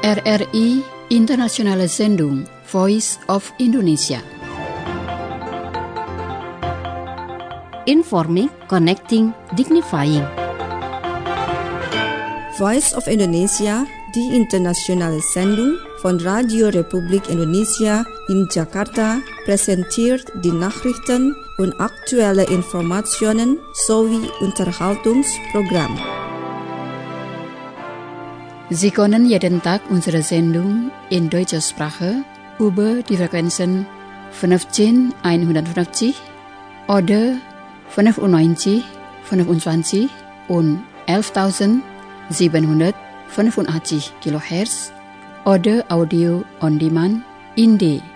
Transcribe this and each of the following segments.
RRI Internationale Sendung Voice of Indonesia. Informing, connecting, dignifying. Voice of Indonesia, die internationale Sendung von Radio Republik Indonesia in Jakarta, präsentiert die Nachrichten und aktuelle Informationen sowie Unterhaltungsprogramm. Sie können jeden Tag unsere Sendung in deutscher Sprache über die Frequenzen 15150 oder 95, 25 und 11.785 kHz oder Audio on Demand in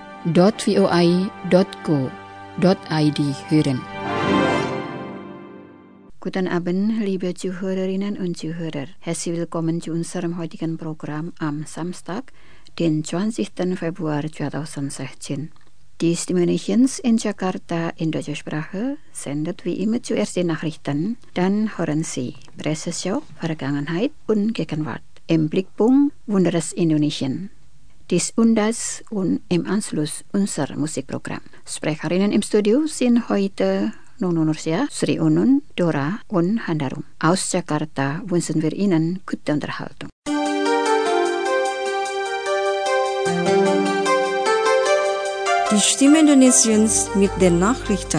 d.voi.co.id hören. Guten Abend, liebe Zuhörerinnen und Zuhörer. Herzlich willkommen zu unserem heutigen Programm am Samstag, den 20. Februar 2016. Die Stimme Nations in Jakarta in deutscher Sprache sendet wie immer zuerst die Nachrichten, dann hören Sie Presseschau, Vergangenheit und Gegenwart. Im Blickpunkt Wunderes Indonesien. Dies und das und im Anschluss unser Musikprogramm. Sprecherinnen im Studio sind heute Nunu Nursia, Sri Unun, Dora und Handarum. Aus Jakarta wünschen wir Ihnen gute Unterhaltung. Die Stimme Indonesiens mit den Nachrichten.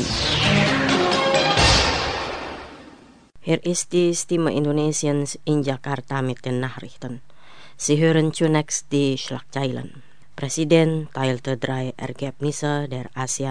Hier ist die Stimme Indonesiens in Jakarta mit den Nachrichten. Sie hören zunächst die Schlagzeilen. Presiden teilte 3 Ergebnisse der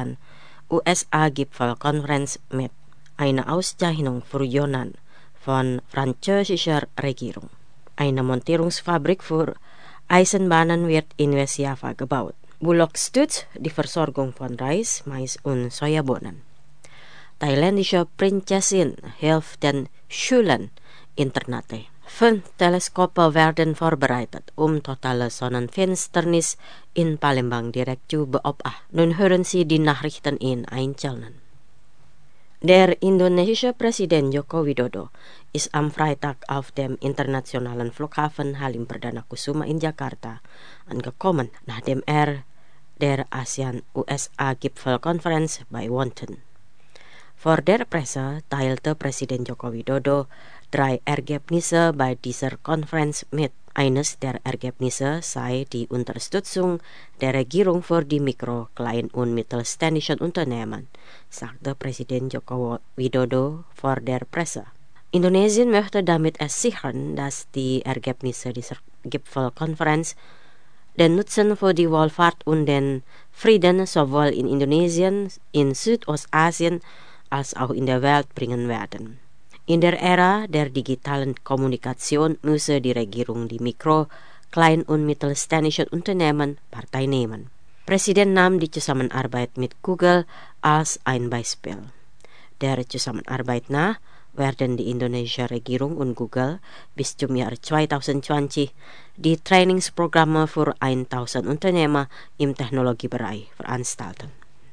ASEAN-USA-Gipfelkonferenz mit einer Auszeichnung für Jonan von französischer Regierung. Eine Montierungsfabrik für Eisenbahnen wird in West Java gebaut. Bulog stützt die Versorgung von Reis, Mais und Sojabohnen. Thailändische Prinzessin hilft den Schulen in Ternate. 5 Teleskope werden vorbereitet, totale Sonnenfinsternis in Palembang direkt zu beobachten. Nun hören Sie die Nachrichten in Einzelnen. Der indonesische Präsident Joko Widodo ist am Freitag auf dem internationalen Flughafen Halim Perdana Kusuma in Jakarta angekommen, nachdem er der ASEAN-USA-Gipfelkonferenz beiwohnte. Vor der Presse teilte Präsident Joko Widodo 3 Ergebnisse bei dieser Konferenz mit. Eines der Ergebnisse sei die Unterstützung der Regierung für die Mikro-, Klein- und Mittelständischen Unternehmen, sagte Präsident Joko Widodo vor der Presse. Indonesien möchte damit sichern, dass die Ergebnisse dieser Gipfelkonferenz den Nutzen für die Wohlfahrt und den Frieden sowohl in Indonesien, in Südostasien als auch in der Welt bringen werden. In der Ära der digitalen Kommunikation müsse die Regierung die Mikro-, Klein- und Mittelständischen Unternehmen Partei nehmen. Präsident nahm die Zusammenarbeit mit Google als ein Beispiel. Der Zusammenarbeit nach werden die indonesische Regierung und Google bis zum Jahr 2020 die Trainingsprogramme für 1000 Unternehmer im Technologiebereich veranstalten.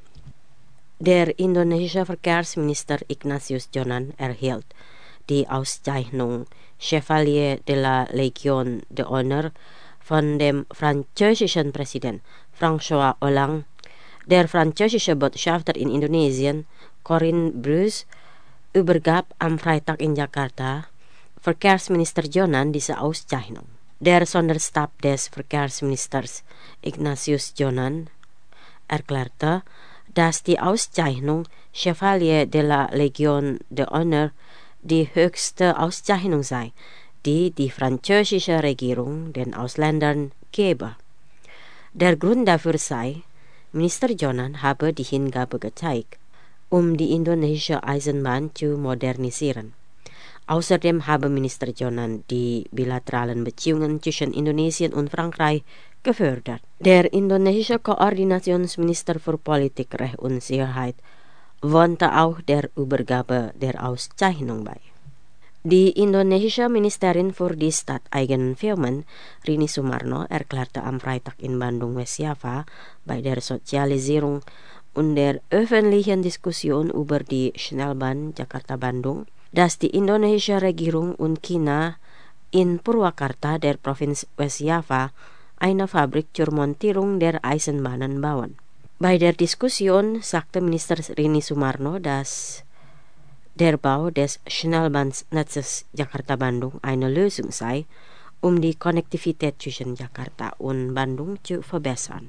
Der indonesische Verkehrsminister Ignatius Jonan erhielt die Auszeichnung Chevalier de la Légion d'honneur von dem französischen Präsident François Hollande. Der französische Botschafter in Indonesien, Corinne Bruce, übergab am Freitag in Jakarta Verkehrsminister Jonan diese Auszeichnung. Der Sonderstab des Verkehrsministers Ignatius Jonan erklärte, dass die Auszeichnung Chevalier de la Légion d'honneur die höchste Auszeichnung sei, die die französische Regierung den Ausländern gebe. Der Grund dafür sei, Minister Jonan habe die Hingabe gezeigt, die indonesische Eisenbahn zu modernisieren. Außerdem habe Minister Jonan die bilateralen Beziehungen zwischen Indonesien und Frankreich gefördert. Der indonesische Koordinationsminister für Politik, Recht und Sicherheit wohnte auch der Übergabe der Auszeichnung bei. Die indonesische Ministerin für die stadteigenen Firmen, Rini Sumarno, erklärte am Freitag in Bandung, West Java, bei der Sozialisierung und der öffentlichen Diskussion über die Schnellbahn Jakarta-Bandung, dass die indonesische Regierung und China in Purwakarta der Provinz West Java eine Fabrik zur Montierung der Eisenbahnen bauen. Bei der Diskussion sagte Minister Rini Sumarno, dass der Bau des Schnellbahnnetzes Jakarta-Bandung eine Lösung sei, um die Konnektivität zwischen Jakarta und Bandung zu verbessern.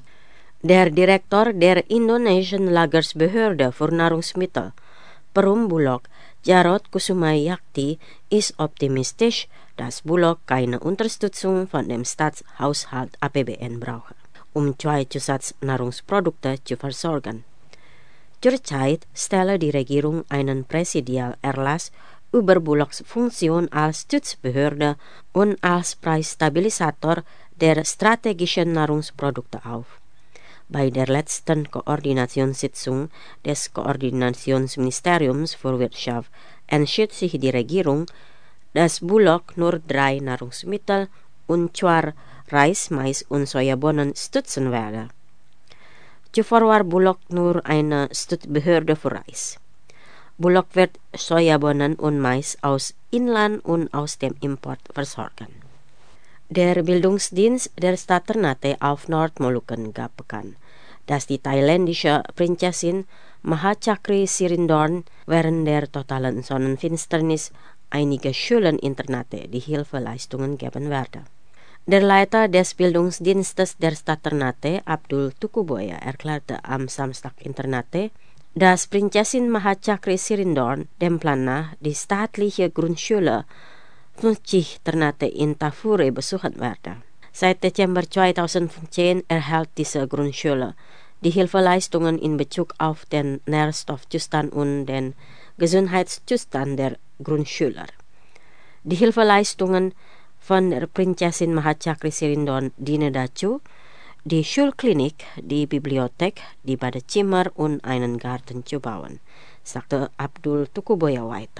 Der Direktor der Indonesian Lagersbehörde für Nahrungsmittel, Perum Bulog, Jarod Kusumayakti, ist optimistisch, dass Bulog keine Unterstützung von dem Staatshaushalt APBN brauche, um 2 Zusatznahrungsprodukte zu versorgen. Zurzeit stelle die Regierung einen Präsidialerlass über Bulogs Funktion als Stützbehörde und als Preisstabilisator der strategischen Nahrungsprodukte auf. Bei der letzten Koordinationssitzung des Koordinationsministeriums für Wirtschaft entschied sich die Regierung, dass Bulog nur 3 Nahrungsmittel und 2 Reis, Mais und Sojabohnen stützen werde. Zuvor war Bulog nur eine Stützbehörde für Reis. Bulog wird Sojabohnen und Mais aus Inland und aus dem Import versorgen. Der Bildungsdienst der Stadt Ternate auf Nordmolukken gab bekannt, dass die thailändische Prinzessin Mahachakri Sirindorn während der totalen Sonnenfinsternis einige Schulen in Ternate die Hilfeleistungen geben werde. Der Leiter des Bildungsdienstes der Stadt Ternate, Abdul Tukuboya, erklärte am Samstag in Ternate, dass Prinzessin Mahachakri Sirindorn dem Plan nach die staatliche Grundschule Fluncih Ternate in Tafure besuchen werde. Seit Dezember 2010 erhält diese Grundschule die Hilfeleistungen in Bezug auf den Nährstoffzustand und den Gesundheitszustand der Grundschüler. Die Hilfeleistungen von der Prinzessin Mahachakri Sirindorn dienen dazu, die Schulklinik, die Bibliothek, die Badezimmer und einen Garten zu bauen, sagte Abdul Tukuboya weiter.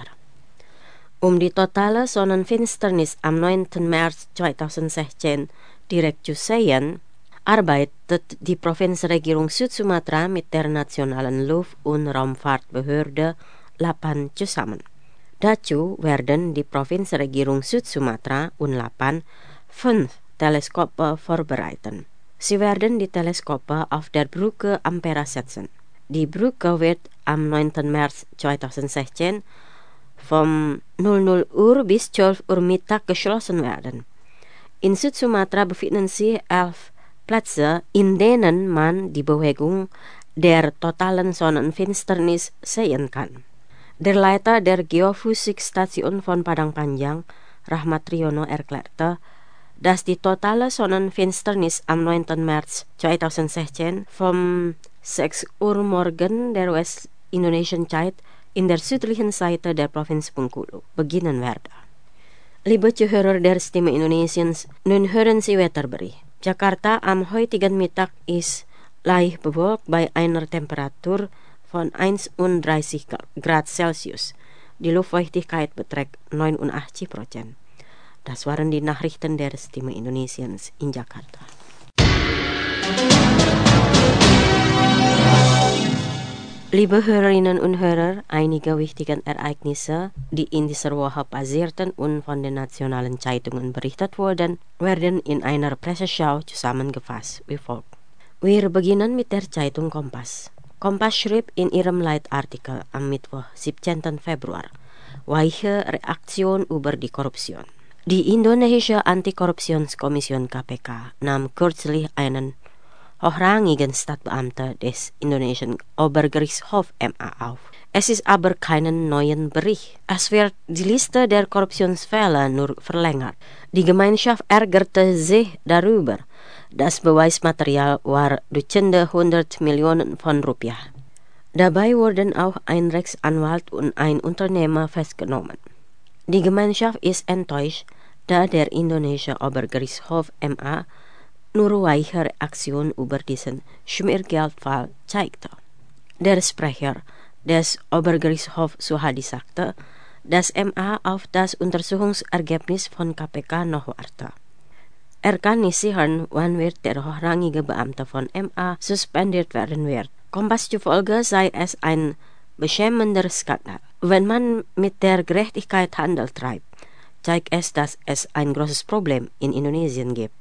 Um die totale Sonnenfinsternis am 9. März 2016 direkt zu sehen, arbeitet die Provinzregierung Süd-Sumatra mit der Nationalen Luft- und Raumfahrtbehörde LAPAN zusammen. Dazu werden die Provinzregierung Süd-Sumatra und LAPAN 5 Teleskope vorbereiten. Sie werden die Teleskope auf der Brücke Ampera setzen. Die Brücke wird am 9. März 2016 vom 00 Uhr bis 12 Uhr Mittag geschlossen werden. In Süd-Sumatra befinden sich 11 Plätze, in denen man die Bewegung der totalen Sonnenfinsternis sehen kann. Der Leiter der Geophysikstation von Padang Panjang, Rahmat Riono, erklärte, dass die totale Sonnenfinsternis am 9. März 2016 vom 6 Uhr morgen der West-Indonesian Zeit in der südlichen Seite der Provinz Bengkulu beginnen werde. Liebe Zuhörer der Stimme Indonesiens, nun hören Sie Wetterbericht. Jakarta am heutigen Mittag ist leicht bewölkt bei einer Temperatur von 31 Grad Celsius. Die Luftfeuchtigkeit beträgt 89%. Das waren die Nachrichten der Stimme Indonesiens in Jakarta. Liebe Hörerinnen und Hörer, einige wichtige Ereignisse, die in dieser Woche passierten und von den nationalen Zeitungen berichtet wurden, werden in einer Presseschau zusammengefasst wie folgt. Wir beginnen mit der Zeitung Kompas. Kompas schrieb in ihrem Leitartikel am Mittwoch, 17. Februar, weiche Reaktion über die Korruption. Die indonesische Antikorruptionskommission KPK nahm kürzlich einen hochrangigen Staatsbeamten des indonesischen Obergerichtshof MA auf. Es ist aber keinen neuen Bericht. Es wird die Liste der Korruptionsfälle nur verlängert. Die Gemeinschaft ärgerte sich darüber. Das Beweismaterial war Dutzende 100 Millionen von Rupiah. Dabei wurden auch ein Rechtsanwalt und ein Unternehmer festgenommen. Die Gemeinschaft ist enttäuscht, da der indonesische Obergerichtshof MA nur weiche Reaktion über diesen Schmiergeldfall zeigte. Der Sprecher des Obergerichtshofs Suhadi sagte, dass MA auf das Untersuchungsergebnis von KPK noch warte. Er kann nicht sichern, wann wird der hochrangige Beamte von MA suspendiert werden wird. Kompas zufolge sei es ein beschämender Skandal. Wenn man mit der Gerechtigkeit Handel treibt, zeigt es, dass es ein großes Problem in Indonesien gibt.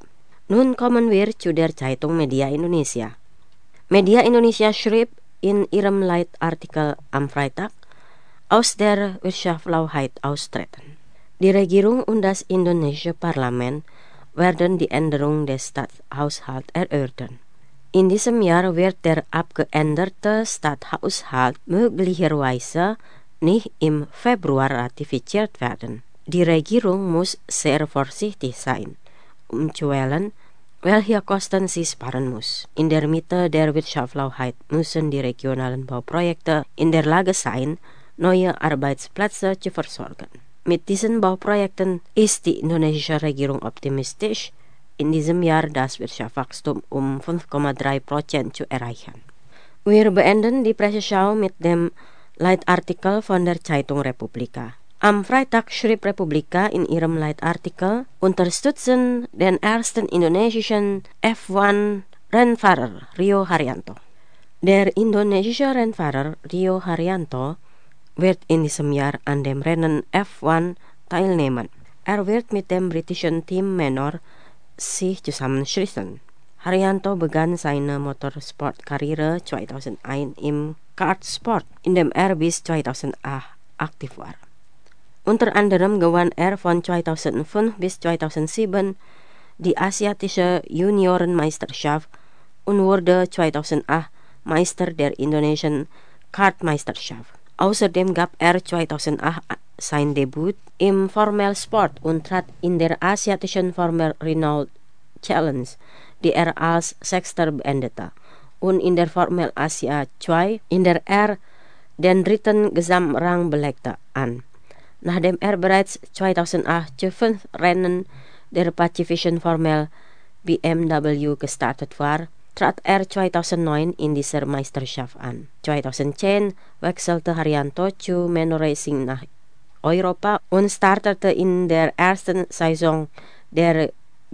Nun kommen wir zu der Zeitung Media Indonesia. Media Indonesia schrieb in ihrem Leitartikel am Freitag, aus der Wirtschaftlichkeit austreten. Die Regierung und das indonesische Parlament werden die Änderung des Staatshaushalts erörtern. In diesem Jahr wird der abgeänderte Stadthaushalt möglicherweise nicht im Februar ratifiziert werden. Die Regierung muss sehr vorsichtig sein, zu wählen, welche Kosten sie sparen muss. In der Mitte der Wirtschaftlichkeit müssen die regionalen Bauprojekte in der Lage sein, neue Arbeitsplätze zu versorgen. Mit diesen Bauprojekten ist die indonesische Regierung optimistisch, in diesem Jahr das Wirtschaftswachstum um 5,3% zu erreichen. Wir beenden die Presseschau mit dem Leitartikel von der Zeitung Republika. Am Freitag schrieb Republika in ihrem Leitartikel, unterstützen den ersten indonesischen F1-Rennfahrer Rio Haryanto. Der indonesische Rennfahrer Rio Haryanto wird in diesem Jahr an dem Rennen F1 teilnehmen. Er wird mit dem britischen Team Manor sich zusammenschließen. Haryanto begann seine Motorsportkarriere 2001 im Kartsport, in dem er bis 2008 aktiv war. Unter anderem gewann er von 2005 bis 2007 die asiatische Juniorenmeisterschaft und wurde 2008 Meister der indonesischen Kartmeisterschaft. Außerdem gab er 2008 sein Debüt im Formelsport und trat in der asiatischen Formel Renault Challenge, die er als Sechster beendete, und in der Formel Asia 2, in der er den 3. Gesamtrang belegte, an. Nachdem er bereits 2008 zu 5 Rennen der pazifischen Formel BMW gestartet war, trat er 2009 in dieser Meisterschaft an. 2010 wechselte Haryanto zu Manor Racing nach Europa und startete in der ersten Saison der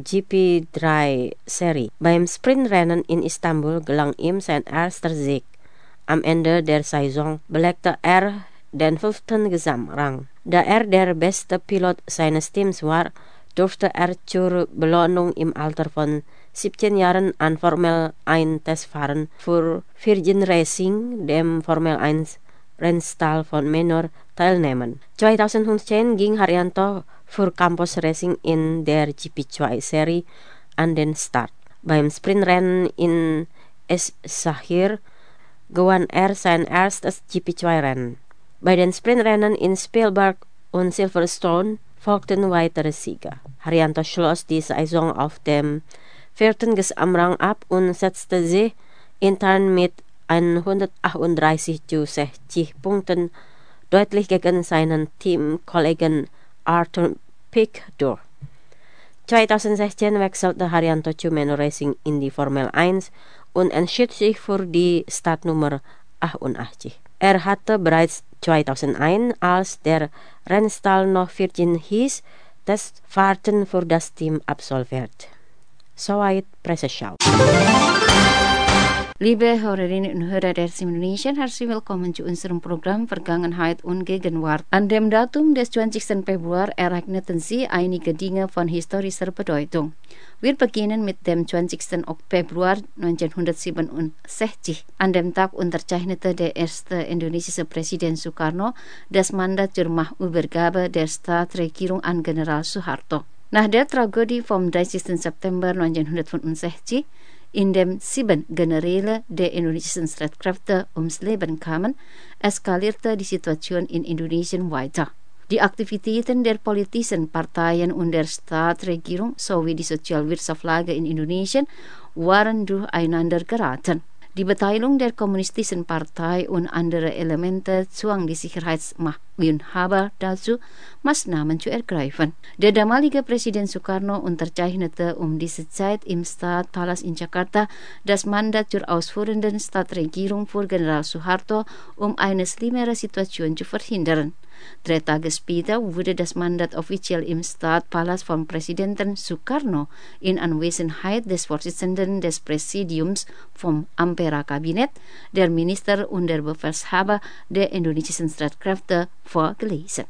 GP3-Serie. Beim Sprintrennen in Istanbul gelang ihm sein erster Sieg. Am Ende der Saison belegte er den 5. Gesamtrang. Da er der beste Pilot seines Teams war, durfte er zur Belohnung im Alter von 17 Jahren an Formel 1 Testfahren für Virgin Racing, dem Formel 1 Rennstall von Manor, teilnehmen. 2015 ging Haryanto für Campos Racing in der GP2-Serie an den Start. Beim Sprintrennen in Es-Sahir gewann er sein erstes GP2-Rennen. Bei den Sprintrennen in Spielberg und Silverstone folgten weitere Sieger. Haryanto schloss die Saison auf dem 4. Gesamtrang ab und setzte sich intern mit 138 zu 60 Punkten deutlich gegen seinen Teamkollegen Arthur Pic durch. 2016 wechselte Haryanto zu Manor Racing in die Formel 1 und entschied sich für die Startnummer 88. Er hatte bereits 2001, als der Rennstall noch Virgin hieß, Testfahrten für das Team absolviert. Soweit Presseschau. Liebe Hörerinnen und Hörer der Stimme Indonesia, herzlich willkommen zu unserem Programm Vergangenheit und Gegenwart. An dem Datum des 20. Februar ereigneten sich einige Dinge von historischer Bedeutung. Wir beginnen mit dem 20. Februar 1967. An dem Tag unterzeichnete der erste indonesische Präsident Sukarno das Mandat zur Machtübergabe der Staatsregierung an General Suharto. Nach der Tragödie vom 30. September 1965, in dem 7 Generäle der indonesischen Streitkräfte ums Leben kamen, eskalierte die Situation in Indonesien weiter. Die Aktivitäten der politischen Parteien und der Staatsregierung sowie die Sozialwirtschaftslage in Indonesien waren durcheinander geraten. Die Beteiligung der Kommunistischen Partei und andere Elemente zwang die Sicherheitsmachtinhaber dazu, Maßnahmen zu ergreifen. Der damalige Präsident Sukarno unterzeichnete um diese Zeit im Stadtpalast in Jakarta das Mandat zur ausführenden Staatsregierung für General Suharto, um eine schlimmere Situation zu verhindern. 3 Tage später wurde das Mandat offiziell im Stadtpalast von Präsidenten Sukarno in Anwesenheit des Vorsitzenden des Präsidiums vom Ampera-Kabinett, der Minister und der Befehlshaber der indonesischen Streitkräfte vorgelesen.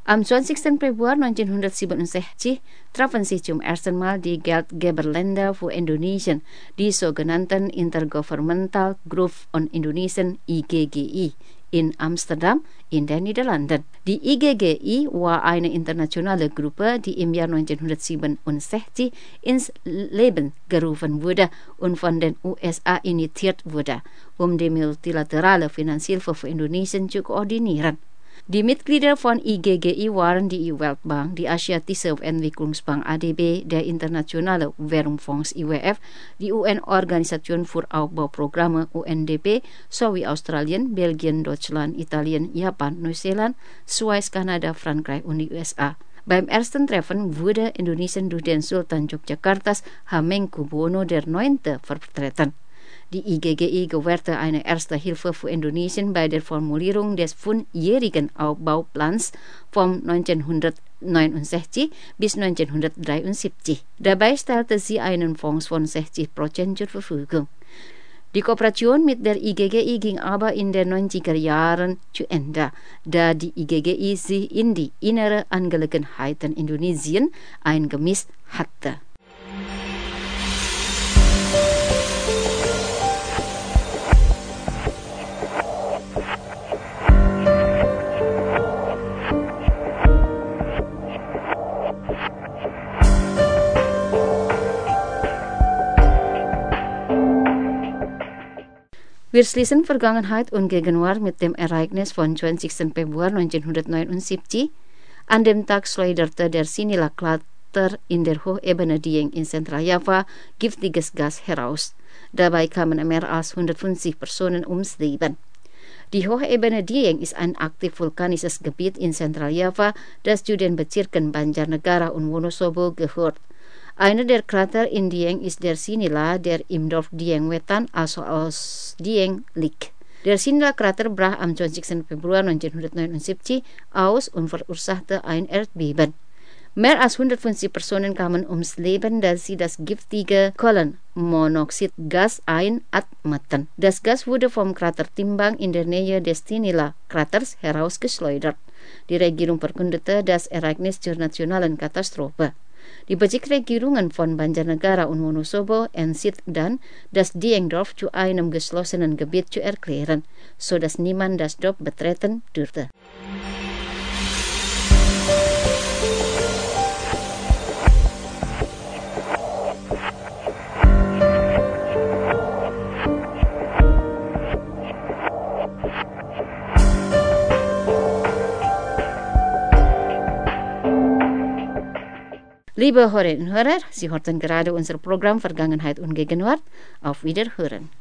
Am 20. Februari 1967 trafen sich zum ersten Mal die Geldgeberländer für Indonesien, die sogenannten Intergovernmental Group on Indonesian IGGI, in Amsterdam in den Niederlanden. Die IGGI war eine internationale Gruppe, die im Jahr 1967 ins Leben gerufen wurde und von den USA initiiert wurde, um die multilaterale Finanzhilfe für Indonesien zu koordinieren. Die Mitglieder von IGGI waren die Weltbank, die Asiatische Entwicklungsbank ADB, der Internationale Währungsfonds IWF, die UN-Organisation für Aufbauprogramme UNDP sowie Australien, Belgien, Deutschland, Italien, Japan, Neuseeland, Schweiz, Kanada, Frankreich und die USA. Beim ersten Treffen wurde Indonesien durch den Sultan Yogyakartas Hamengkubuwono IX. Vertreten. Die IGGI gewährte eine erste Hilfe für Indonesien bei der Formulierung des 5-jährigen Aufbauplans von 1969 bis 1973. Dabei stellte sie einen Fonds von 60% zur Verfügung. Die Kooperation mit der IGGI ging aber in den 90er Jahren zu Ende, da die IGGI sich in die innere Angelegenheiten Indonesiens eingemischt hatte. Wir schließen Vergangenheit und Gegenwart mit dem Ereignis von 20. Februar 1979. An dem Tag schleuderte der Sinila-Krater in der Hochebene Dieng in Zentraljava giftiges Gas heraus. Dabei kamen mehr als 150 Personen ums Leben. Die Hochebene Dieng ist ein aktiv vulkanisches Gebiet in Zentraljava, das zu den Bezirken Banjarnegara und Wonosobo gehört. Einer der Krater in Dieng ist der Sinila, der im Dorf Dieng Wetan, also aus Dieng, liegt. Der Sinila-Krater brach am 20. Februar 1979 aus und verursachte ein Erdbeben. Mehr als 150 Personen kamen ums Leben, da sie das giftige Kohlenmonoxidgas einatmeten. Das Gas wurde vom Krater Timbang in der Nähe des Sinila-Kraters herausgeschleudert. Die Regierung verkündete das Ereignis zur nationalen Katastrophe. Die Bezirksregierungen von Banjarnegara und Wonosobo entschieden, das Diengdorf zu einem geschlossenen Gebiet zu erklären, sodass niemand das Dorf betreten durfte. Liebe Hörerinnen und Hörer, Sie hörten gerade unser Programm Vergangenheit und Gegenwart. Auf Wiederhören.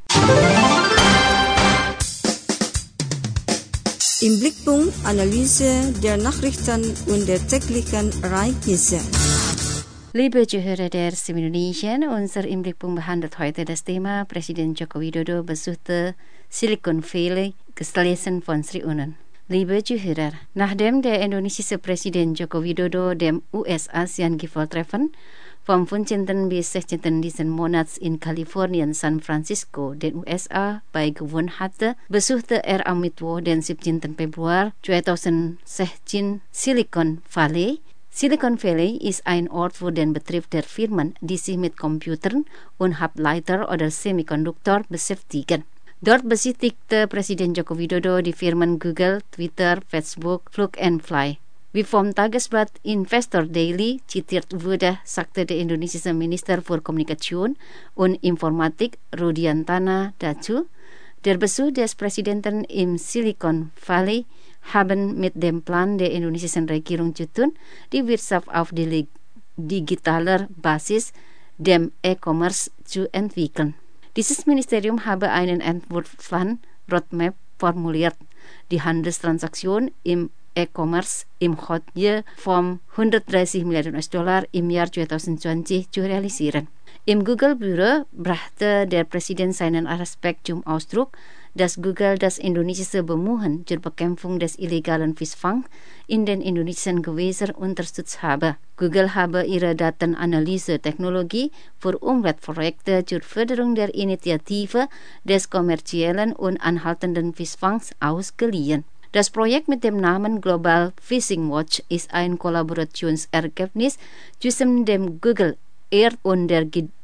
Im Blickpunkt Analyse der Nachrichten und der täglichen Ereignisse. Liebe Zuhörer der Stimme Indonesien, unser Im Blickpunkt behandelt heute das Thema Presiden Joko Widodo besuchte Silicon Valley, gelesen von Sri Unen. Liebe Zuhörer, nachdem der indonesische Präsident Joko Widodo dem US-ASEAN-Gipfeltreffen vom 15. bis 16. dieses Monats in Kalifornien, San Francisco, den USA, beigewohnt hatte, besuchte er am Mittwoch, den 17. Februar 2016, Silicon Valley. Silicon Valley ist ein Ort für den Betrieb der Firmen, die sich mit Computern und Halbleiter oder Semikonduktor beschäftigen. Dort besichtigte Presiden Joko Widodo die Firmen Google, Twitter, Facebook, Flug & Fly. Wie vom Tagesblatt Investor Daily zitiert wurde, sagte der indonesische Minister für Kommunikation und Informatik Rudiantana dazu, der Besuch des Präsidenten im Silicon Valley haben mit dem Plan der indonesischen Regierung zu tun, die Wirtschaft auf digitaler Basis, dem E-Commerce, zu entwickeln. Dieses Ministerium habe einen Entwurfsplan Roadmap formuliert, die Handelstransaktion im E-Commerce im Höhe von 130 Milliarden US-Dollar im Jahr 2020 zu realisieren. Im Google-Büro brachte der Präsident seinen Respekt zum Ausdruck, dass Google das indonesische Bemühen zur Bekämpfung des illegalen Fischfangs in den indonesischen Gewässern unterstützt habe. Google habe ihre Datenanalyse-Technologie für Umweltprojekte zur Förderung der Initiative des kommerziellen und anhaltenden Fischfangs ausgeliehen. Das Projekt mit dem Namen Global Fishing Watch ist ein Kollaborationsergebnis zwischen dem Google Earth und der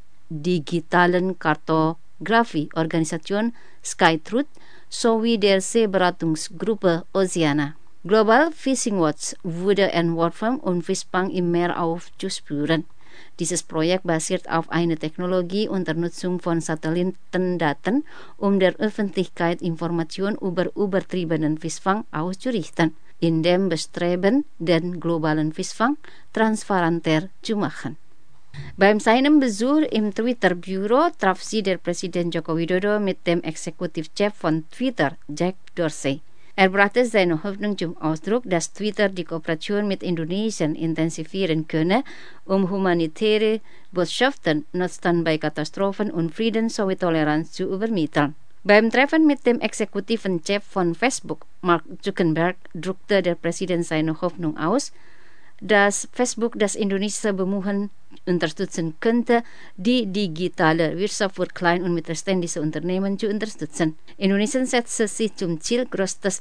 digitalen Kartografie-Organisation Skytruth sowie der Seeberatungsgruppe Oceana. Global Fishing Watch wurde entworfen, um Fischfang im Meer aufzuspüren. Dieses Projekt basiert auf einer Technologie unter Nutzung von Satellitendaten, um der Öffentlichkeit Informationen über übertriebenen Fischfang auszurichten, in dem Bestreben, den globalen Fischfang transparenter zu machen. Beim seinem Besuch im Twitter-Büro traf sie der Präsident Joko Widodo mit dem Exekutivchef von Twitter, Jack Dorsey. Er brachte seine Hoffnung zum Ausdruck, dass Twitter die Kooperation mit Indonesien intensivieren könne, um humanitäre Botschaften, Notstand bei Katastrophen und Frieden sowie Toleranz zu übermitteln. Beim Treffen mit dem exekutiven Chef von Facebook, Mark Zuckerberg, drückte der Präsident seine Hoffnung aus, dass Facebook das indonesische Bemühen unterstützen könnte, die digitale Wirtschaft für klein- und mittelständische Unternehmen zu unterstützen. Indonesien setzte sich zum Ziel, größtes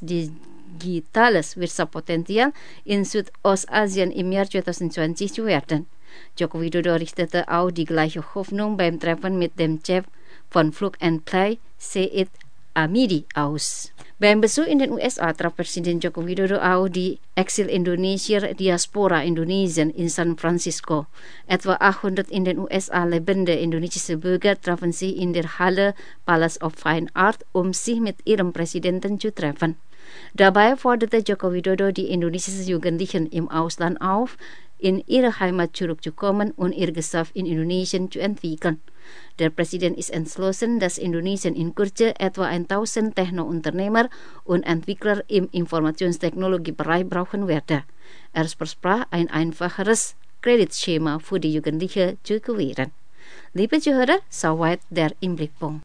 digitales Wirtschaftspotenzial in Südostasien im Jahr 2020 zu werden. Joko Widodo richtete auch die gleiche Hoffnung beim Treffen mit dem Chef von Plug and Play, Said Amidi, aus. Beim Besuch in den USA traf Presiden Joko Widodo auch die Exil-Indonesier Diaspora Indonesien in San Francisco. Etwa 800 in den USA lebende indonesische Bürger trafen sich in der Halle Palace of Fine Art, um sich mit ihrem Präsidenten zu treffen. Dabei forderte Joko Widodo die indonesischen Jugendlichen im Ausland auf, in ihre Heimat zurückzukommen und ihr Geschäft in Indonesien zu entwickeln. Der Präsident ist entschlossen, dass Indonesien in Kürze etwa 1000 Techno-Unternehmer und Entwickler im Informationstechnologiebereich brauchen werde. Er versprach, ein einfacheres Kreditschema für die Jugendlichen zu gewähren. Liebe Zuhörer, soweit der Inblickpunkt.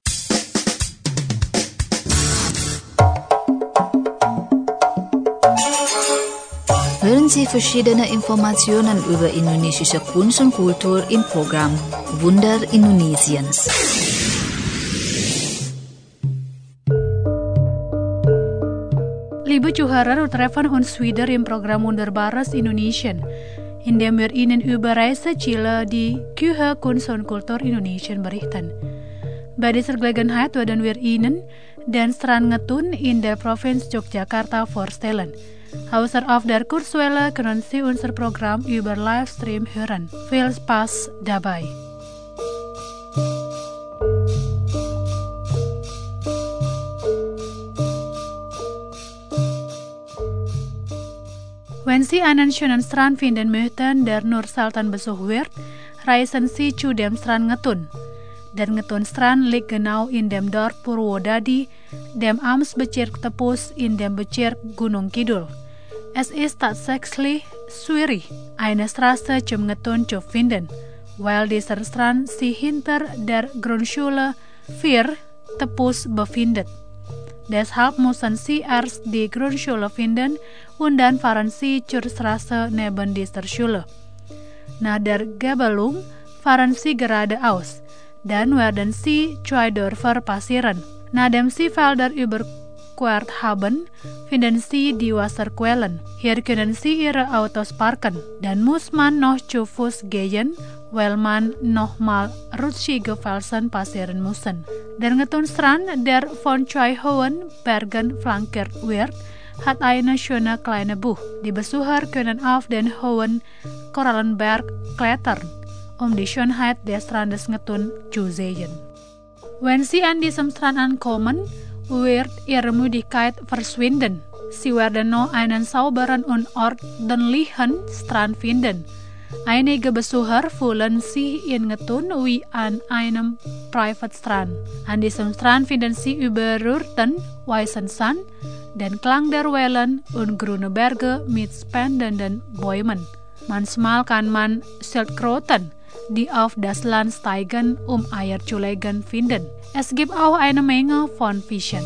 Hören Sie verschiedene Informationen über indonesische Kunst und Kultur im Programm Wunder Indonesiens. Liebe Zuhörer, wir treffen uns wieder im Programm Wunderbares Indonesien, in dem wir Ihnen über Reise Chile die Küche Kunst und Kultur Indonesien berichten. Bei dieser Gelegenheit werden wir Ihnen den Strand Ngetun in der Provinz Yogyakarta vorstellen. Außer auf der Kurzwelle können Sie unser Programm über Livestream hören. Viel Spaß dabei! Wenn Sie einen schönen Strand finden möchten, der nur selten besucht wird, reisen Sie zu dem Strand Ngetun. Der Ngetun-Strand liegt genau in dem Dorf Purwodadi, dem Amtsbezirk Tepus in dem Bezirk Gunung Kidul. Es ist tatsächlich schwierig, eine Straße zum Ngetun zu finden, weil dieser Strand sich hinter der Grundschule 4 Tepus befindet. Deshalb müssen Sie erst die Grundschule finden und dann fahren Sie zur Straße neben dieser Schule. Nach der Gabelung fahren Sie geradeaus. Dann werden Sie 2 Dörfer passieren. Nachdem Sie Felder überquert haben, finden Sie die Wasserquellen. Hier können Sie Ihre Autos parken. Dann muss man noch zu Fuß gehen, weil man nochmal rutschige Felsen passieren muss. Der Ngetun-Strand, der von 2 hohen Bergen flankiert wird, hat eine schöne kleine Bucht. Die Besucher können auf den hohen Korallenberg klettern, um die Schönheit des Strandes Ngetun zu sehen. Wenn Sie an diesem Strand ankommen, wird Ihre Müdigkeit verschwinden. Sie werden noch einen sauberen und ordentlichen Strand finden. Einige Besucher fühlen sich in Ngetun wie an einem Privatstrand. An diesem Strand finden Sie überrührten weißen Sand, den Klang der Wellen und grüne Berge mit spendenden Bäumen. Manchmal kann man Schildkröten, die auf das Land steigen, um Eier zu legen, finden. Es gibt auch eine Menge von Fischen.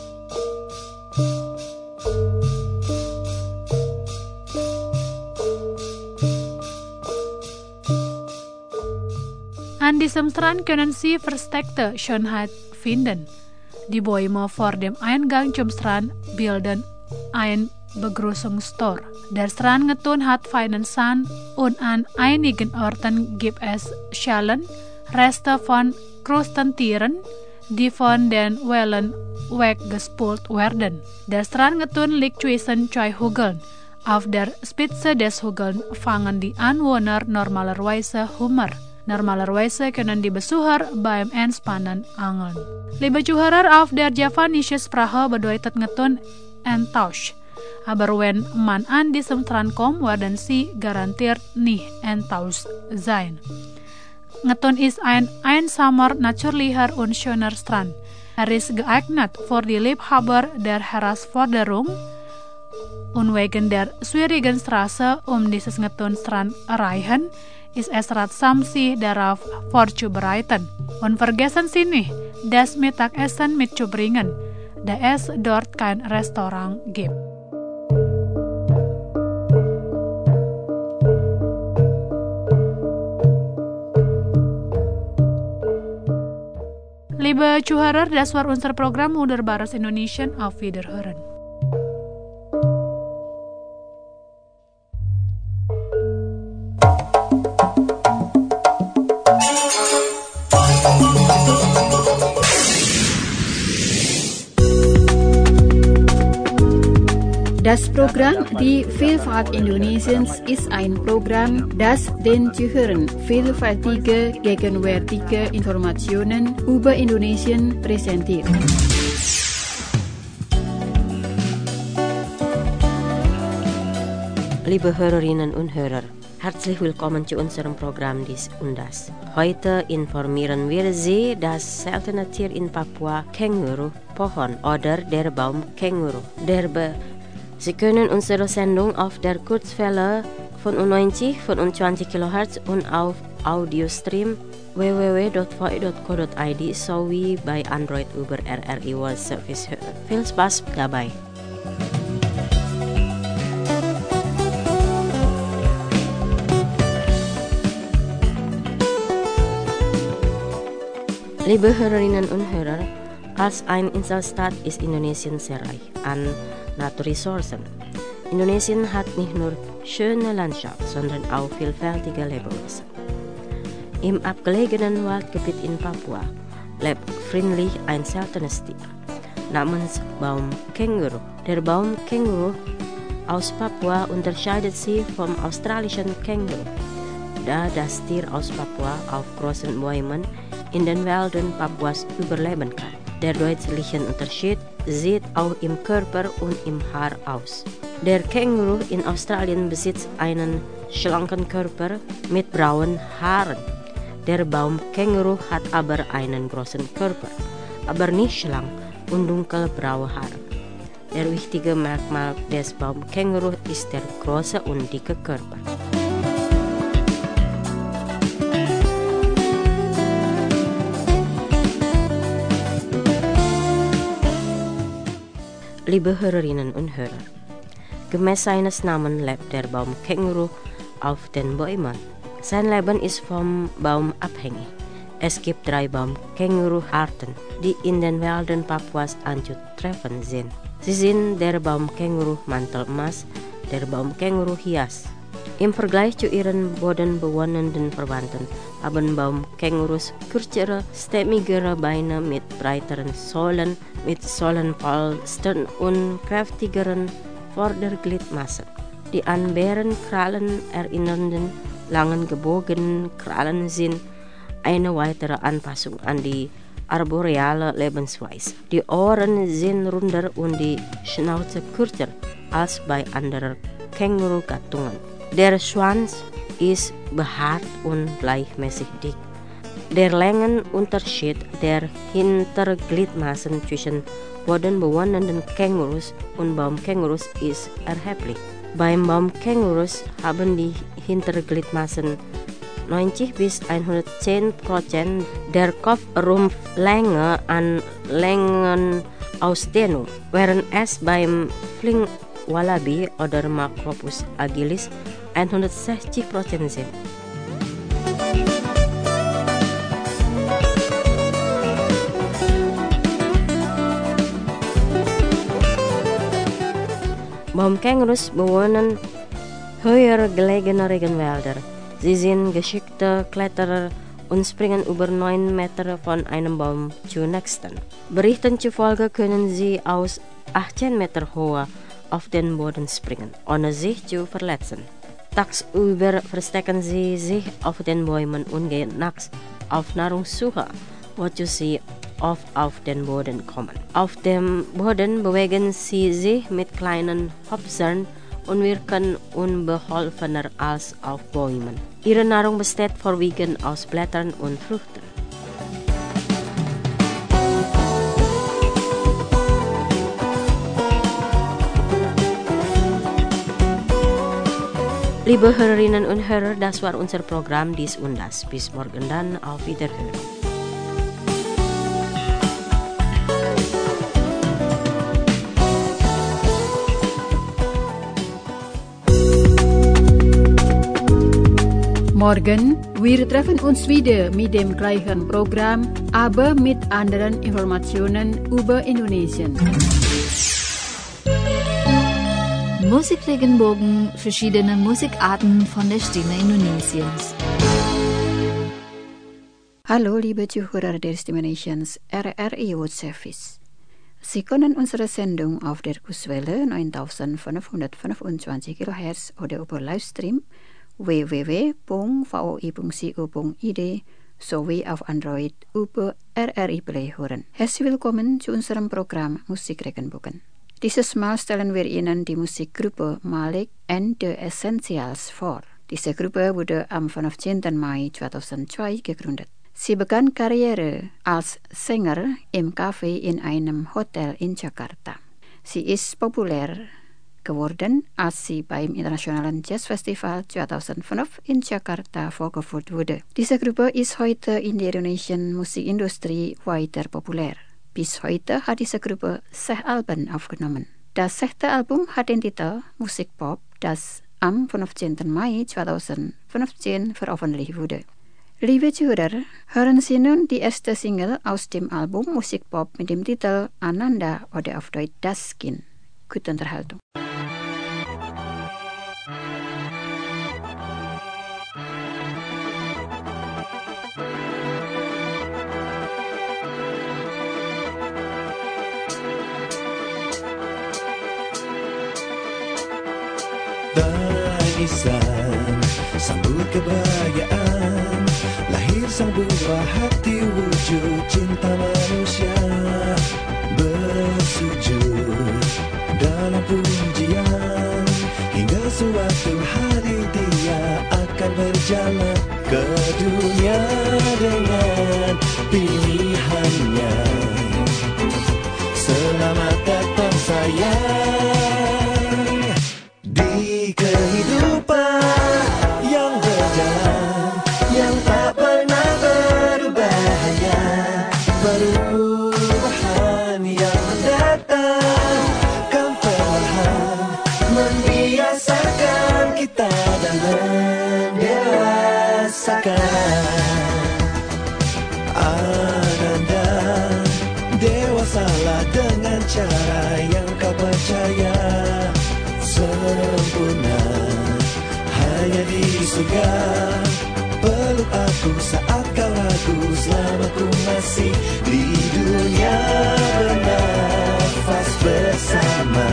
An diesem Strand können Sie versteckte Schönheit finden. Die Bäume vor dem Eingang zum Strand bilden ein Begrüßungstor. Der Strand ngetun hat Finanzan und an einigen Orten gibt es Schellen, Reste von Krustentieren, die von den Wellen weggespült werden. Der Strand ngetun liegt zwischen zwei Hügeln. Auf der Spitze des Hügels fangen die Anwohner normalerweise Hummer. Normalerweise können die Besucher beim Entspannen angeln. Liebe Zuhörer, auf der javanische Sprache bedeutet ngetun enttäuscht. Aber wenn man an diesem Strand kommt, werden Sie garantiert nicht enttäuscht sein. Ngetun ist ein einsamer, natürlicher und schöner Strand. Er ist geeignet für die Liebhaber der Herausforderung und wegen der schwierigen Straße dieses Ngetun-Strand erreichen, ist es ratsam, sich darauf vorzubereiten. Und vergessen Sie nicht, das Mittagessen mitzubringen, da es dort kein Restaurant gibt. Liebe Zuhörer, das war unser Programm Wunderbares Indonesien. Auf Wiederhören. Das Programm Die Vielfalt Indonesiens ist ein Programm, das den Zuhörern vielfältige, gegenwärtige Informationen über Indonesien präsentiert. Liebe Hörerinnen und Hörer, herzlich willkommen zu unserem Programm dies Undas. Heute informieren wir Sie, das seltene Tier in Papua, Känguru, Pohon oder der Baum Känguru. Sie können unsere Sendung auf der Kurzwelle von 90 25 kHz und auf Audiostream www.voi.co.id sowie bei Android über RRI World Service hören. Viel Spaß dabei! Liebe Hörerinnen und Hörer, als ein Inselstaat ist Indonesien sehr reich an Naturressourcen. Indonesien hat nicht nur schöne Landschaft, sondern auch vielfältige Lebewesen. Im abgelegenen Waldgebiet in Papua lebt friedlich ein seltenes Tier namens Baum Känguru. Der Baum Känguru aus Papua unterscheidet sich vom australischen Känguru, da das Tier aus Papua auf großen Bäumen in den Wäldern Papuas überleben kann. Der deutliche Unterschied sieht auch im Körper und im Haar aus. Der Känguru in Australien besitzt einen schlanken Körper mit braunen Haaren. Der Baumkänguru hat aber einen großen Körper, aber nicht schlank und dunkelbraune Haare. Der wichtige Merkmal des Baumkänguru ist der große und dicke Körper. Liebe Hörerinnen und Hörer, gemäß seines Namens lebt der Baum Känguru auf den Bäumen. Sein Leben ist vom Baum abhängig. Es gibt 3 Baumkänguru-Arten, die in den Wäldern Papuas anzutreffen sind. Sie sind der Baumkänguru Mantelmas, der Baumkänguru Hias. Im Vergleich zu ihren bodenbewohnenden Verwandten haben Baumkängurus kürzere, stämmigere Beine mit breiteren Sohlen, mit Sohlenpolstern und kräftigeren Vordergliedmaßen. Die an Bärenkrallen erinnernden, langen gebogenen Krallen sind eine weitere Anpassung an die arboreale Lebensweise. Die Ohren sind runder und die Schnauze kürzer als bei anderen Känguru-Gattungen. Der Schwanz ist behaart und gleichmäßig dick. Der Längenunterschied der Hintergliedmaßen zwischen bodenbewohnenden Kängurus und Baumkängurus ist erheblich. Beim Baumkängurus haben die Hintergliedmaßen 90 bis 110% der Kopfrumpflänge an Längenausdehnung, während es beim Flingwallaby oder Macropus agilis 160% sind. Baumkängurus bewohnen höher gelegene Regenwälder. Sie sind geschickte Kletterer und springen über 9 Meter von einem Baum zum nächsten. Berichten zufolge können sie aus 18 Meter Höhe auf den Boden springen, ohne sich zu verletzen. Tagsüber verstecken sie sich auf den Bäumen und gehen nachts auf Nahrungssuche, wozu sie oft auf den Boden kommen. Auf dem Boden bewegen sie sich mit kleinen Hopsern und wirken unbeholfener als auf Bäumen. Ihre Nahrung besteht vorwiegend aus Blättern und Früchten. Liebe Hörerinnen und Hörer, das war unser Programm Dies und Das. Bis morgen dann, auf Wiederhören. Morgen, wir treffen uns wieder mit dem gleichen Programm, aber mit anderen Informationen über Indonesien. Musikregenbogen, verschiedene Musikarten von der Stimme Indonesiens. Hallo liebe Zuhörer der Stimme Nations, RRI World Service. Sie können unsere Sendung auf der Kurswelle 9525 kHz oder über Livestream www.voi.co.id sowie auf Android über RRI Play hören. Herzlich willkommen zu unserem Programm Musikregenbogen. Dieses Mal stellen wir Ihnen die Musikgruppe Malik and the Essentials vor. Diese Gruppe wurde am 15. Mai 2002 gegründet. Sie begann Karriere als Sänger im Café in einem Hotel in Jakarta. Sie ist populär geworden, als sie beim Internationalen Jazzfestival 2005 in Jakarta vorgeführt wurde. Diese Gruppe ist heute in der indonesischen Musikindustrie weiter populär. Bis heute hat diese Gruppe 6 Alben aufgenommen. Das 6. Album hat den Titel Musikpop, das am 15. Mai 2015 veröffentlicht wurde. Liebe Zuhörer, hören Sie nun die erste Single aus dem Album Musikpop mit dem Titel Ananda oder auf Deutsch Das Kind. Gute Unterhaltung. Tangisan sambut kebahagiaan, lahir sang buah hati wujud cinta manusia, bersujud dalam pujian hingga suatu hari dia akan berjalan ke dunia dengan pilihannya. Selamat datang sayang di kehidupan yang berjalan, yang tak pernah berubah, hanya perubahan yang mendatang kan perlahan membiasakan kita dan mendewasakan. Ananda, dewasalah dengan cara yang kau percaya. Sempurna hanya di surga. Peluk aku saat kau ragu, selama ku masih di dunia bernafas bersama.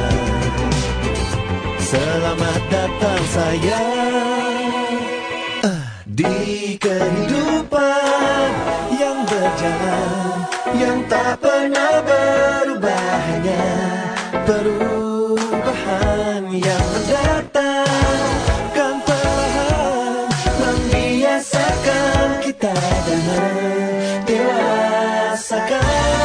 Selamat datang sayang di kehidupan yang berjalan, yang tak pernah berubah, hanya perubahan yang mendatang kan perlahan membiasakan kita dan mendewasakan.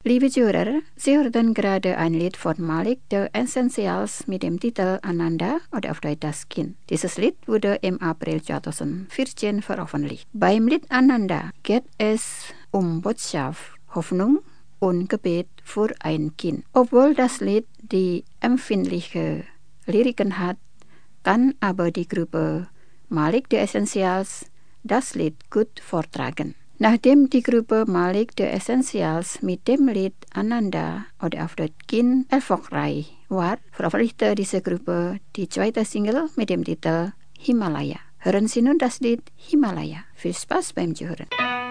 Liebe Zuhörer, Sie hörten gerade ein Lied von Malik The Essentials mit dem Titel Ananda oder auf Deutsch Das Kind. Dieses Lied wurde im April 2014 veröffentlicht. Beim Lied Ananda geht es um Botschaft, Hoffnung und Gebet für ein Kind. Obwohl das Lied die empfindliche Lyriken hat, kann aber die Gruppe Malik The Essentials das Lied gut vortragen. Nachdem die Gruppe Malik The Essentials mit dem Lied Ananda oder auf Deutsch Kind erfolgreich war, veröffentlichte diese Gruppe die zweite Single mit dem Titel Himalaya. Hören Sie nun das Lied Himalaya. Viel Spaß beim Zuhören.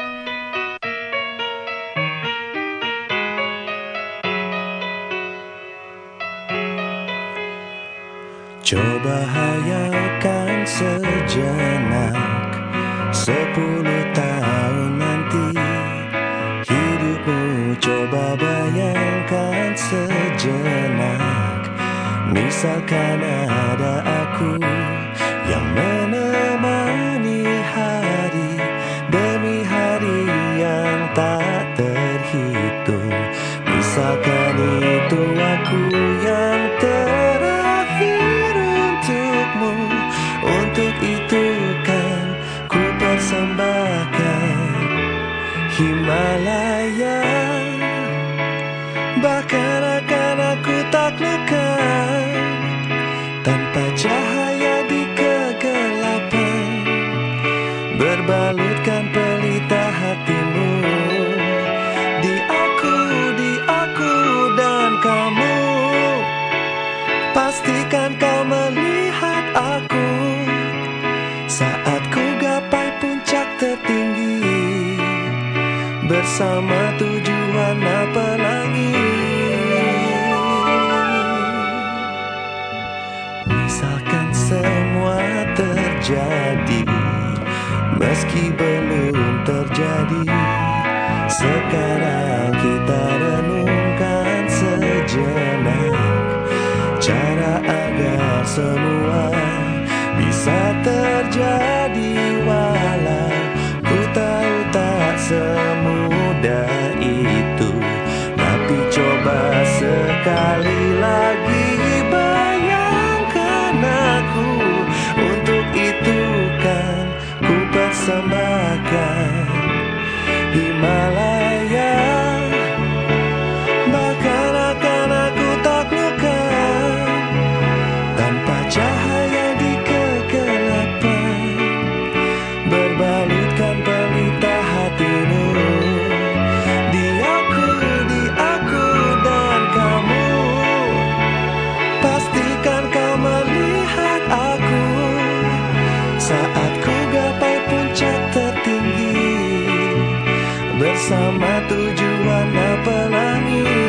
Coba hayalkan sejenak 10 tahun nanti hidupmu, coba bayangkan sejenak. Misalkan ada aku yang menemani hari demi hari yang tak terhitung. Misalkan itu aku yang terakhir untukmu. Untuk itu kan ku persembahkan Himalaya. Bahkan akan aku taklukkan tanpa cahaya di kegelapan. Berbalutkan pelita hatimu di aku dan kamu. Pastikan kau melihat aku saat ku gapai puncak tertinggi bersama tujuan pelangi. Misalkan semua terjadi meski belum terjadi, sekarang kita renungkan sejenak cara agar semua bisa terjadi. Walau ku tahu tak semudah itu, tapi coba sekali lagi bayangkan aku. Untuk itu kan ku persembahkan Himalaya. Bahkan akan aku taklukkan tanpa cahaya di kegelapan. Berbalutkan pelita hatimu di aku dan kamu. Pastikan kau melihat aku saat ku gapai puncak tertinggi bersama tujuan pelangi.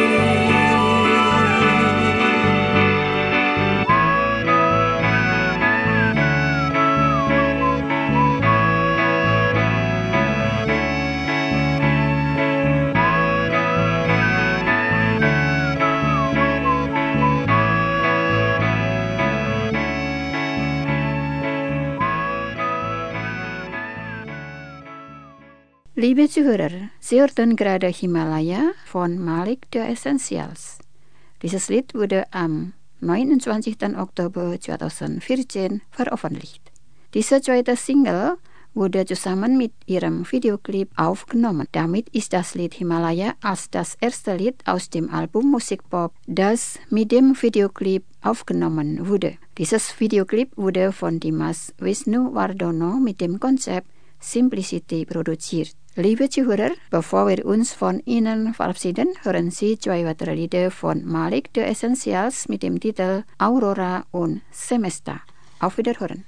Liebe Zuhörer, Sie hörten gerade Himalaya von Malik The Essentials. Dieses Lied wurde am 29. Oktober 2014 veröffentlicht. Diese zweite Single wurde zusammen mit ihrem Videoclip aufgenommen. Damit ist das Lied Himalaya als das erste Lied aus dem Album Musikpop, das mit dem Videoclip aufgenommen wurde. Dieses Videoclip wurde von Dimas Wisnuwardono mit dem Konzept Simplicity produziert. Liebe Zuhörer, bevor wir uns von Ihnen verabschieden, hören Sie zwei weitere Lieder von Malik The Essentials mit dem Titel Aurora und Semesta. Auf Wiederhören.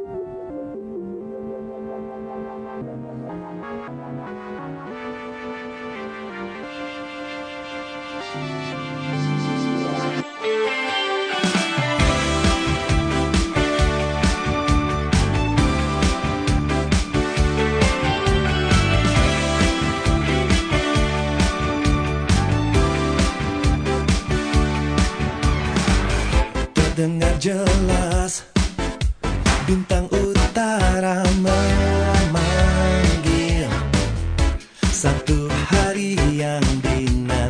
Dengar jelas bintang utara memanggil satu hari yang dinanti.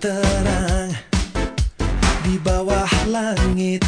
terang di bawah langit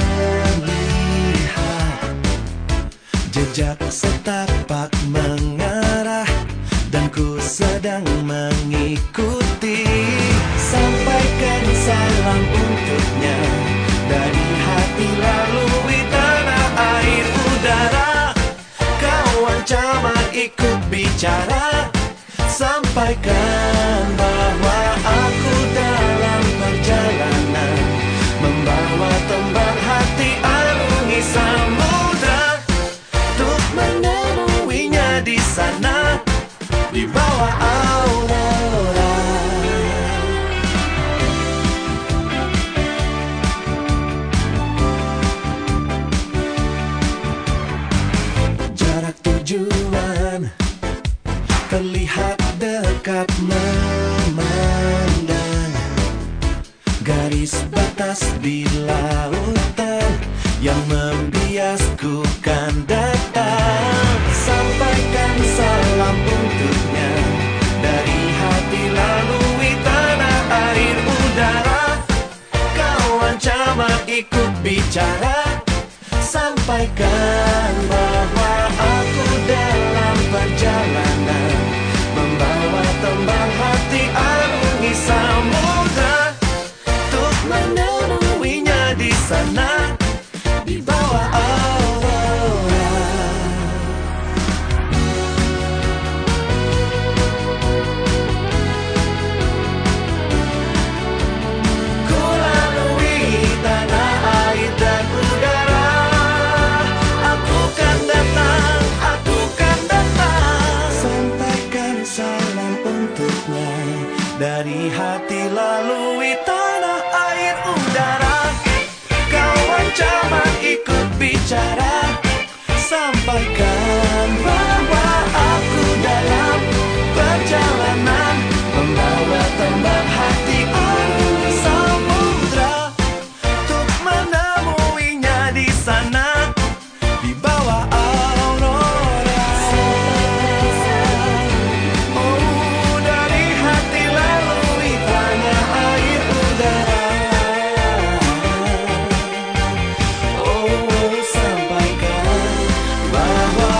terlihat jejak setapak mengarah dan ku sedang mengikuti. Sampaikan salam untuknya dari hati lalui tanah air udara. Kawan camat ikut bicara, sampaikan bahwa aku dalam perjalanan membawa tembang hati arungi samudra untuk menemuinya di sana di bawah aurora. Jarak tujuan terlihat dekat memandang, garis batas di lautan yang membiasku kan datang. Sampaikan salam untuknya dari hati lalui tanah air udara. Kawan camat ikut bicara, sampaikan bahwa aku dalam perjalanan membawa tembang hati arungi samudra untuk menemuinya di sana di bawah aurora. Ku lalui tanah air dan udara. Aku kan datang, aku kan datang. Sampaikan salam untuknya dari hati lalui tanah air udara. Kawan camat ikut bicara, sampaikan bahwa aku dalam perjalanan membawa tembang hati arungi samudra untuk menemuinya di sana di bawah aurora. Oh, dari hati lalui tanah air udara. Oh, sampaikan bahwa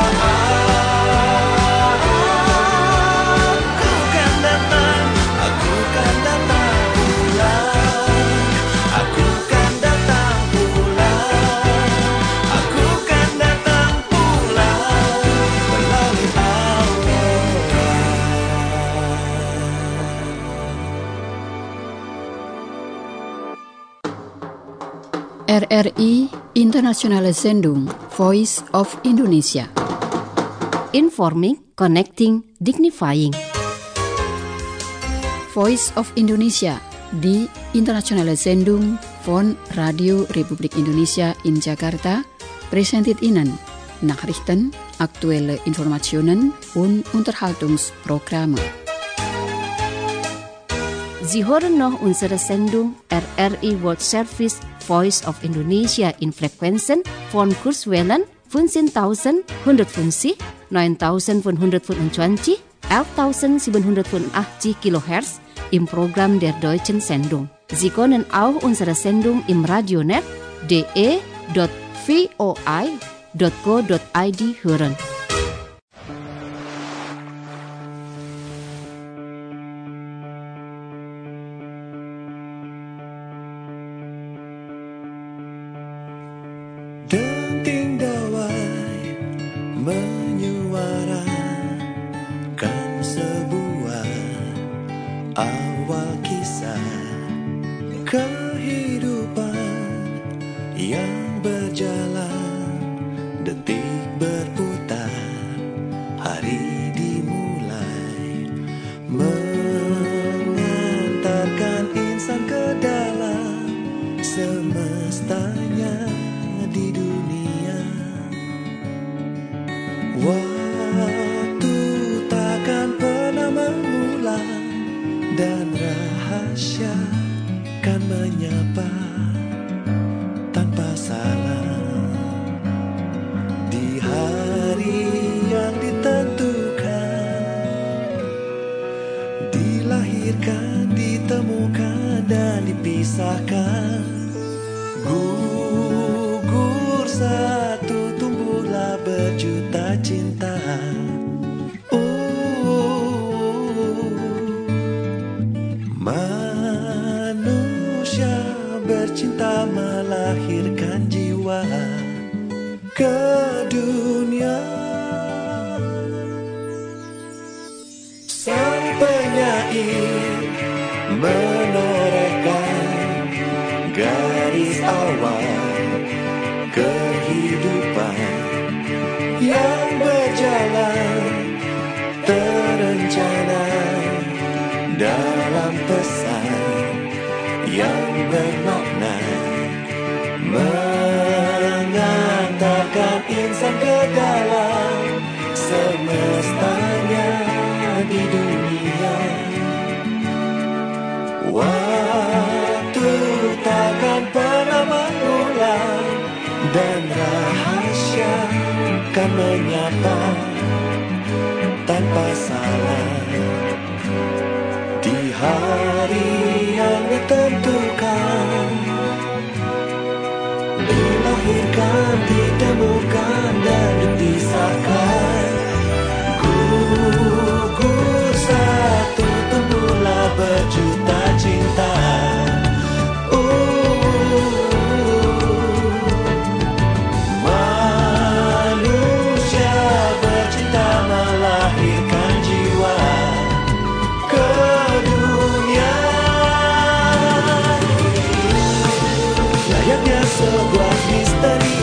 aku kan datang, aku kan datang pulang. Aku kan datang pulang, aku kan datang pulang melalui aurora. RRI Internationale Sendung Voice of Indonesia. Informing, connecting, dignifying. Voice of Indonesia di Internationale Sendung von Radio Republik Indonesia in Jakarta presented Ihnen Nachrichten, aktuelle Informationen und Unterhaltungsprogramme. Sie hören noch unsere Sendung RRI World Service Voice of Indonesia in Frequenzen von Kurzwellen 15.150, 9.525, 11.785 kHz im Programm der Deutschen Sendung. Sie können auch unsere Sendung im Radionet de.voi.go.id hören. Denting dawai menyuarakan sebuah awal kisah kehidupan yang berjalan, detik berputar, hari dimulai, mengantarkan insan ke dalam semestanya di dunia. Waktu takkan pernah mengulang dan rahasia kan menyapa tanpa salah. Di hari yang ditentukan, dilahirkan, ditemukan cinta melahirkan jiwa ke dunia. Sang penyair menorehkan garis awal kehidupan yang berjalan terencana dalam pesan yang bermakna mengantarkan insan ke dalam semestanya di dunia. Waktu takkan pernah mengulang dan rahasia kan menyapa tanpa salah di hari yang ditentukan. Dilahirkan, ditemukan dan dipisahkan. Gugur satu tumbuhlah berjuta cinta. Manusia bercinta melahirkan jiwa ke dunia. Layaknya sebuah misteri,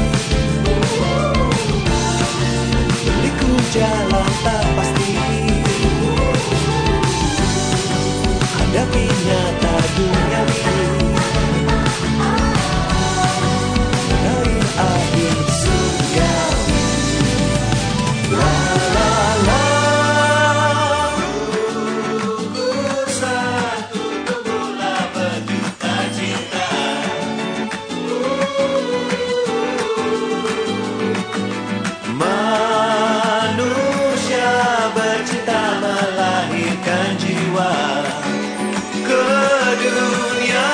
berliku jalan tak pasti. Hadapinya tak duniawi, dari akhir surgawi. La la la. Gugur satu tumbuhlah berjuta cinta. Manusia bercinta melahirkan jiwa ke dunia.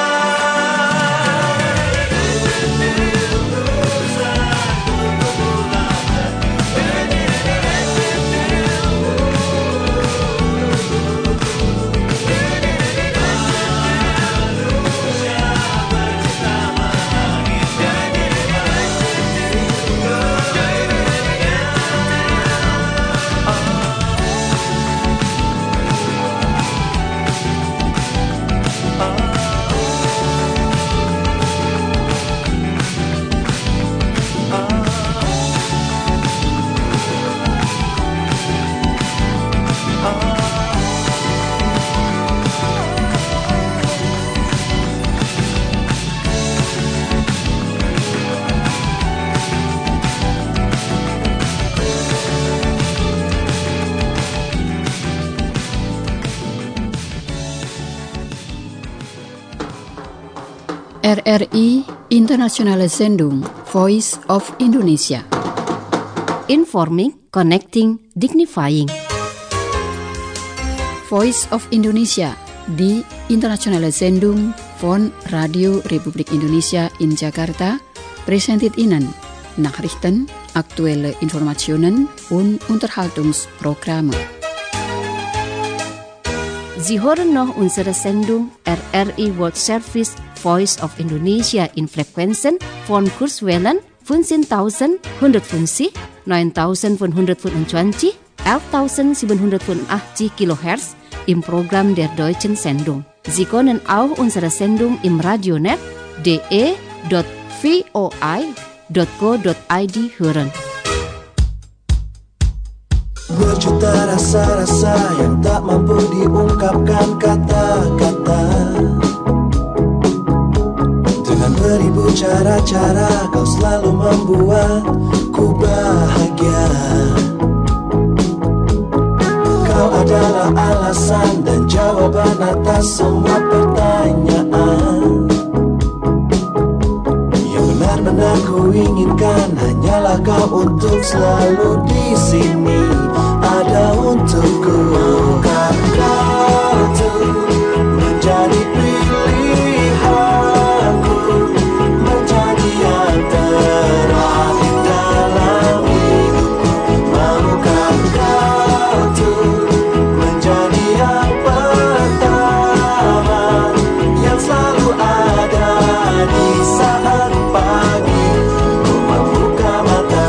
RRI Internationale Sendung Voice of Indonesia. Informing, connecting, dignifying. Voice of Indonesia di Internationale Sendung von Radio Republik Indonesia in Jakarta presented Ihnen Nachrichten, aktuelle Informationen und Unterhaltungsprogramme. Sie hören noch unsere Sendung RRI World Service Voice of Indonesia in Frequenzen von Kurzwellen 15.150, 9.525, 11.785 kHz im Programm der Deutschen Sendung. Sie können auch unsere Sendung im Radionet de.voi.co.id hören. Berjuta rasa-rasa yang tak mampu diungkapkan kata-kata. Dengan beribu cara-cara kau selalu membuatku bahagia. Kau adalah alasan dan jawaban atas semua pertanyaan. Yang benar-benar ku inginkan hanyalah kau untuk selalu di sini. Ada untukku, kau tuh menjadi pilihanku, menjadi yang terakhir dalam hidupku. Maukah kau tuh menjadi yang pertama, yang selalu ada di saat pagi ku membuka mata.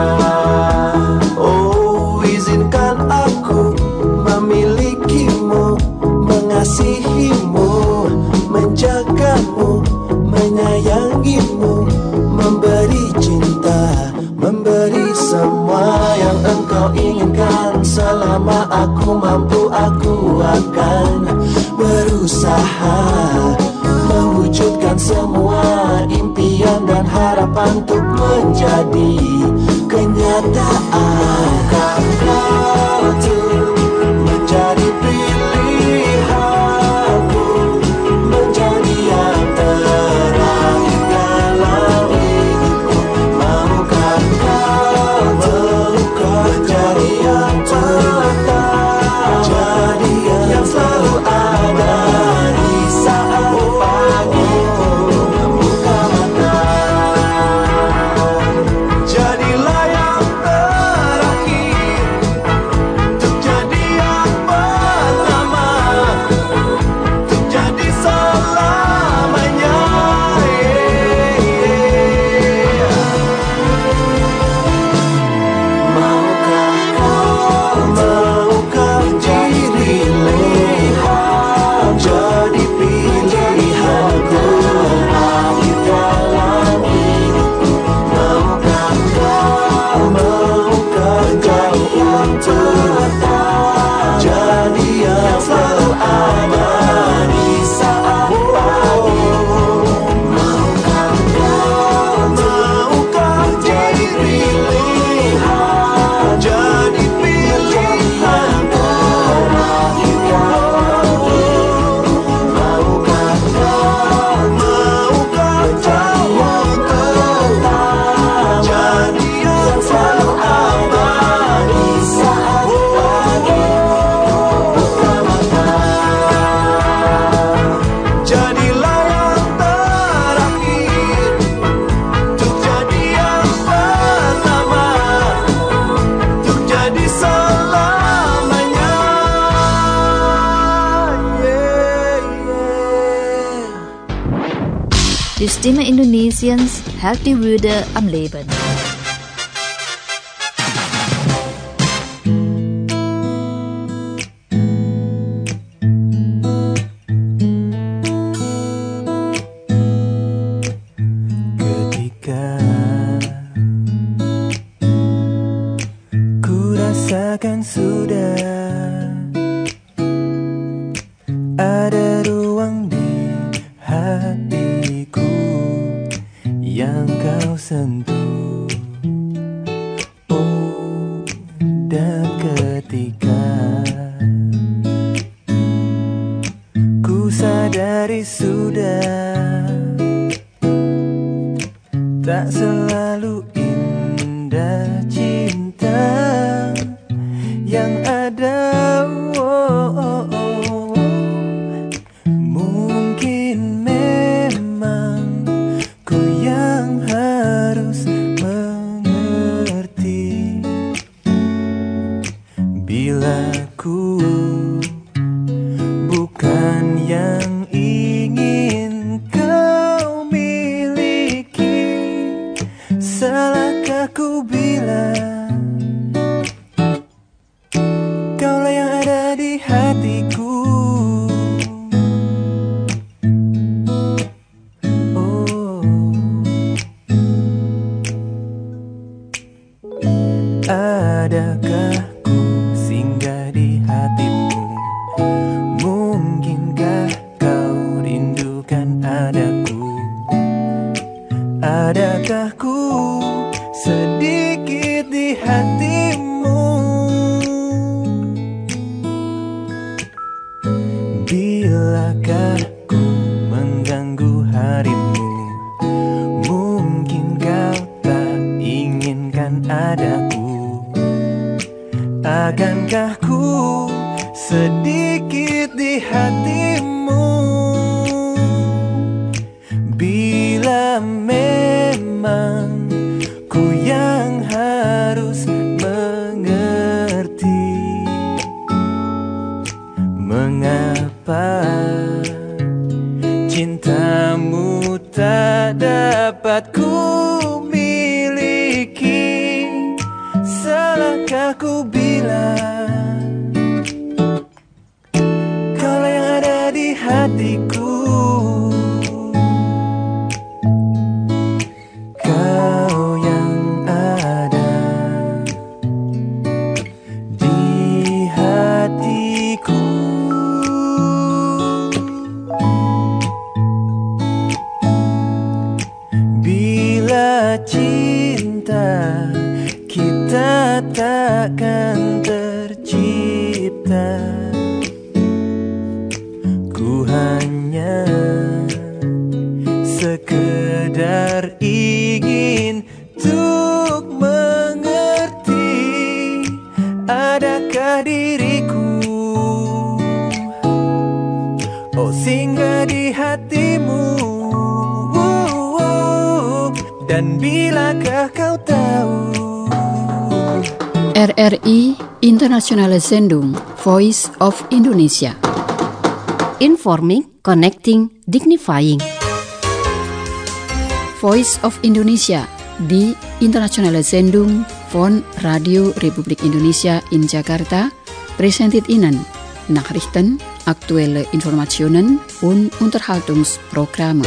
Oh, izinkan aku memilikimu, mengasihimu, menjagamu, menyayangimu, memberi cinta, memberi semua yang engkau inginkan. Selama aku mampu, aku akan berusaha mewujudkan semua impian dan harapan untuk menjadi kenyataan. Kau tuh menjadi pilihanku, menjadi yang terakhir dalam hidupku. Maukah kau menjadi yang tetap, jadi yang selalu ada di saat pagi membuka mata. Jadilah yang terakhir untuk jadi yang pertama, untuk jadi selamanya. Maukah jadi pilihan, jadi pilihanku terakhir dalam hidupku. Maukah jadi yang tetap, jadi yang selalu ada di saat pagi. Maukah jadi pilihan, jadi pilihanku terakhir dalam hidupku. Maukah jadi yang tetap, jadi yang selalu ada di saat pagi membuka mata. Jadilah yang terakhir untuk jadi yang pertama, untuk jadi selamanya. Die Stimme Indonesiens hält die Würde am Leben. Ketika ku rasakan sudah ada ruang di hatiku yang kau sentuh. Oh, dan ketika ku sadari sudah tak selalu indah cinta yang ada. Mungkin memang ku yang harus mengerti bila ku bukan yang ingin kau miliki. Salahkah ku bilang kaulah yang ada di hatiku. Oh, adakah ku singgah di hatimu? Mungkinkah kau rindukan adaku? Adakah ku sedikit di hatimu? Bilakah ku mengganggu harimu? Mungkin kau tak inginkan adaku? Akankah ku sedikit di hatimu? Bila memang ku yang harus mengerti, mengapa cintamu tak tak dapat ku miliki. Salahkah ku bilang kaulah yang ada di hatiku. Kau yang ada di hatiku. Bila cinta kita takkan tercipta, ku hanya sekedar ingin untuk mengerti adakah diriku, oh singgah di hatimu. Dan bilakah kau tahu RRI Internationale Sendung Voice of Indonesia. Informing, connecting, dignifying. Voice of Indonesia di Internationale Sendung von Radio Republik Indonesia in Jakarta presented Ihnen Nachrichten, aktuelle Informationen und Unterhaltungsprogramme.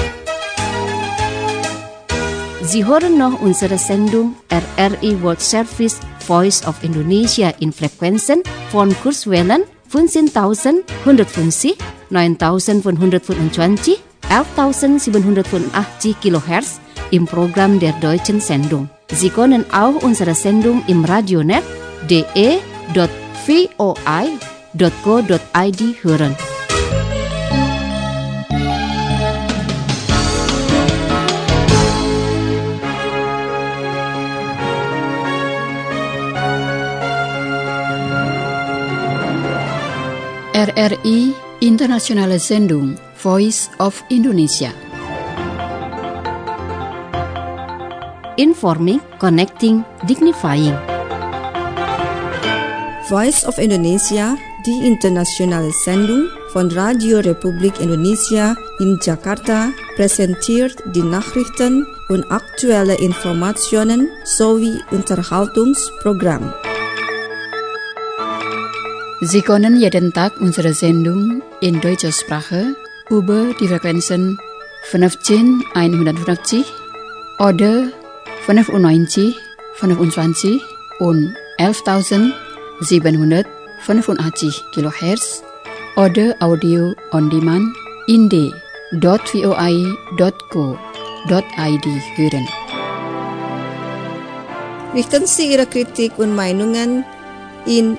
Sie hören noch unsere Sendung RRI World Service Voice of Indonesia in Frequenzen von Kurzwellen 15.150, 9.525, 11.785 kHz im Programm der deutschen Sendung. Sie können auch unsere Sendung im Radionet de.voi.co.id hören. RRI Internationale Sendung Voice of Indonesia. Informing, connecting, dignifying. Voice of Indonesia, die internationale Sendung von Radio Republik Indonesia in Jakarta, präsentiert die Nachrichten und aktuelle Informationen sowie Unterhaltungsprogramm. Sie können jeden Tag unsere Sendung in deutscher Sprache über die Frequenzen 15.150 oder 95, 25 und 11.785 kHz oder Audio on Demand in de.voi.co.id hören. Richten Sie Ihre Kritik und Meinungen in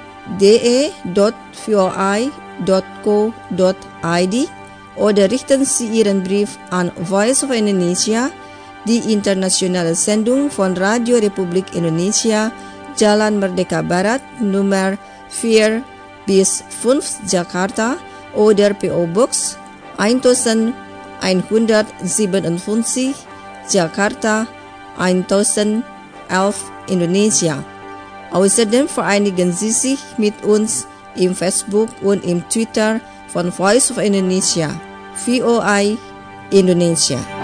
de.voi.co.id oder richten Sie Ihren Brief an Voice of Indonesia, die internationale Sendung von Radio Republik Indonesia, Jalan Merdeka Barat, Nummer 4-5 Jakarta oder PO Box 1157 Jakarta 1011 Indonesia. Außerdem vereinigen Sie sich mit uns im Facebook und im Twitter von Voice of Indonesia, VOI Indonesia.